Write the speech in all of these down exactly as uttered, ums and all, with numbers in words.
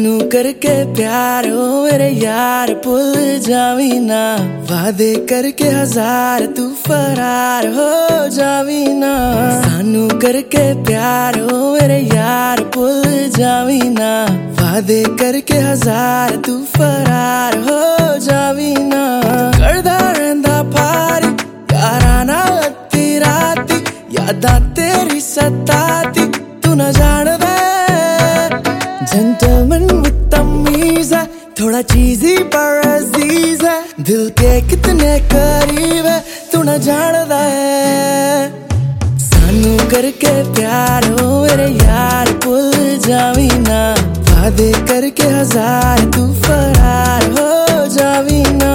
सानू करके प्यार हो मेरे यार भुल जावी ना, वादे करके हजार तू फरार हो जावी ना। सानू करके प्यार हो मेरे यार भुल जावी ना, वादे करके हजार तू फरार हो जावी ना। करदा रहिंदा पारी यारा नाल अद्धी राती, यादां तेरी सताती तू ना जानदा। जेंटलमैन विद तमीज है, थोड़ा चीज़ी पर अजीज है, दिल के कितने करीब है तू ना जानदा है। सानू करके प्यार हो मेरे यार भुल जावी ना, वादे करके हजार तू फरार हो जावी ना।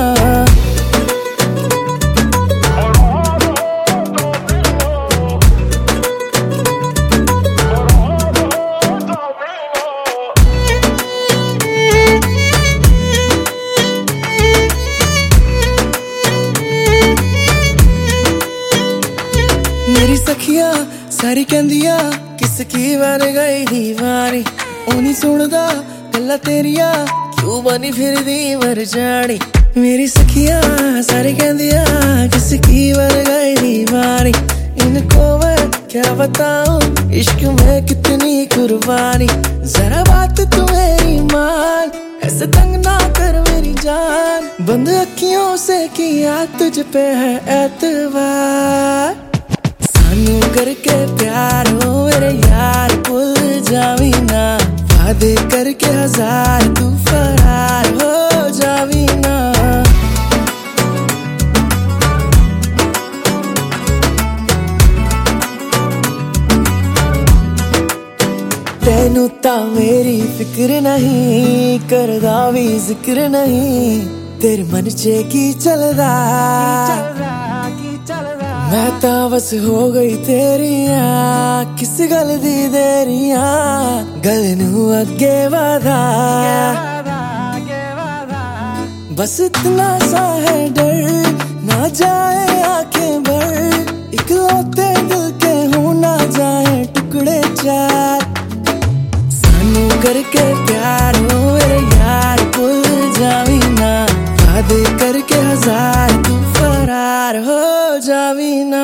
मेरी सखिया सारी कहंदिया किसकी बन गई दीवानी, ओ नहीं सुनदा गल्लां तेरिया क्यों बनी फिरदी मर जानी। मेरी सखिया सारी कहंदिया किसकी बन गई दीवानी, इनको मैं क्या बताऊं इश्क में कितनी कुर्बानी। जरा बात तू मेरी मान, ऐसे तंग ना कर मेरी जान, बंद अखियों से किया तुझ पे है एतबार। सानू करके प्यार हो मेरे यार भुल जावी ना, वादे करके हजार तू फरार हो जावी ना। तेनू ता मेरी फिक्र नहीं, करदा भी जिक्र नहीं, तेरे मन च की चलदा। मैं ता बस हो गई तेरिया, किस गल दी देरिया, गल नू अगे वादा। बस इतना सा है डर ना जाए आंखें भर, इकलौते दिल के हो ना जाए टुकड़े चार। सानू करके प्यार हो मेरे यार भुल जावी ना, वादे करके हजार तू फरार हो जावी ना।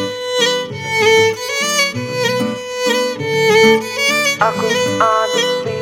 Aku on the